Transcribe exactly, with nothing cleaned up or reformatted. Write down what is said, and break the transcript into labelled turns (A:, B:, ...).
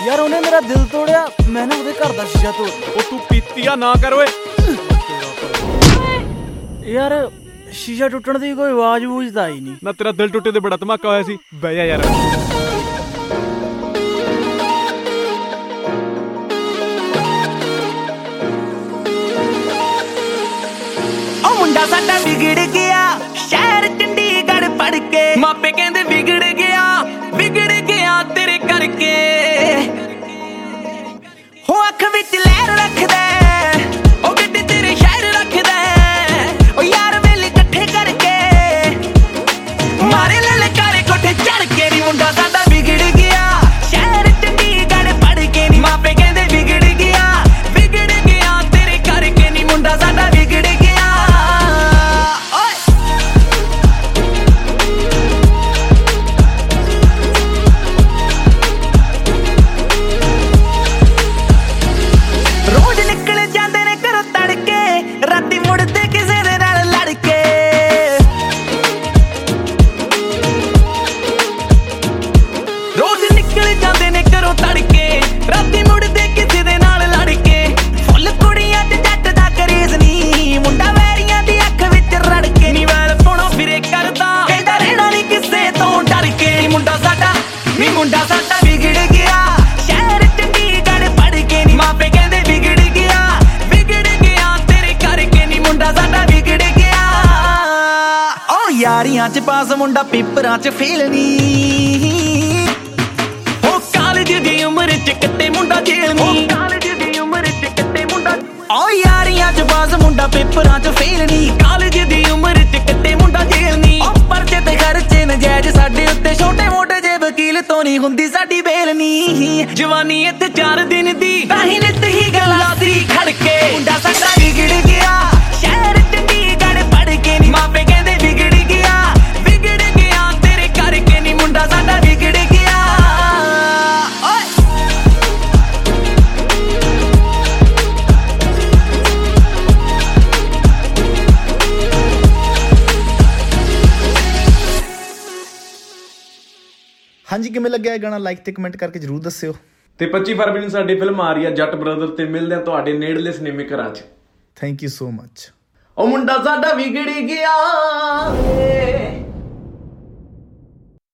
A: यार उन्हें मेरा दिल तोड़िया, मैंने उहदे घर दा शीशा तोड़।
B: ओ तू पीतिया ना कर ओए।
A: यार शीशा टुटण दी कोई आवाज वूज तां आई नहीं
B: ना, तेरा दिल टुटे ते बड़ा धमाका होया सी। बह जा यार।
C: ओ मुंडा साडा बिगड़ गया शहर चंडीगढ़ पढ़ के, मापे कहंदे बिगड़ गया बिगड़ गया तेरे करके। हो अख विच लहर रखदा ओ गड्डी तेरे शहर रखदा ओ यार वेले इकट्ठे करके मारे ललकारे कोठे चढ़ के। नी मुंडा साडा बिगड़ गया शहर चंडीगढ़ पढ़ के, नी मापे कहंदे बिगड़ गया बिगड़ गया तेरे करके। नी मुंडा साडा बिगड़ गया। मुंडा साडा बिगड़ गया शहर चंडीगढ़ पढ़ के, नी मापे कहंदे बिगड़ गया बिगड़ गया तेरे करके। नी मुंडा साडा बिगड़ गया। ओ यारियां च पास मुंडा पेपरां च फेल नी, ओ कालेज दी उम्र च कट्टे मुंडा जेल नी, कालेज दी उम्र च कट्टे मुंडा। ओ यारियां च पास मुंडा पेपरां च फेल नी, कालेज दी उम्र च कट्टे मुंडा जेल नी। ओ परचे ते खर्चे नजायज साडे उत्ते छोटे मोटे वकील तो नहीं हुंदी साडी बेल नी। जवानी इत्थे चार दिन दी ताही नित ही गलासी खड़के। मुंडा साडा बिगड़ गया शहर चंडीगढ़ पढ़ के, नी मापे कहंदे बिगड़ गया बिगड़ गया तेरे करके। नी मुंडा साडा बिगड़ गया।
D: ਹਾਂਜੀ ਕਿਵੇਂ ਲੱਗਿਆ ਇਹ ਗਾਣਾ? ਲਾਈਕ ਤੇ ਕਮੈਂਟ ਕਰਕੇ ਜਰੂਰ ਦੱਸਿਓ।
B: ਤੇ ਪੱਚੀ ਫਰਵਰੀ ਨੂੰ ਸਾਡੀ ਫਿਲਮ ਆ ਰਹੀ ਆ ਜੱਟ ਬ੍ਰਦਰ, ਤੇ ਮਿਲਦੇ ਆ ਤੁਹਾਡੇ ਨੇੜਲੇ ਸਿਨੇਮੇ ਘਰਾਂ 'ਚ।
D: Thank you so much.
C: ਉਹ ਮੁੰਡਾ ਸਾਡਾ ਵਿਗੜ ਗਿਆ।